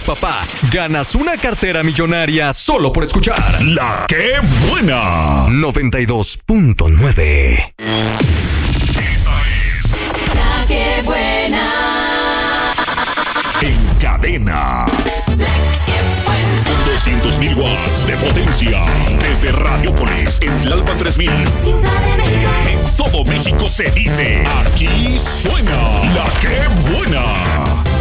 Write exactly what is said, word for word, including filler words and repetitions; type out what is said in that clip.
papá, ganas una cartera millonaria solo por escuchar La Qué Buena. noventa y dos punto nueve. Esta es La que buena. En Cadena. Con doscientos mil watts de potencia. Desde Radiopolis en Tlalpan tres mil. Ciudad de México. En todo México se dice, aquí suena La Qué Buena.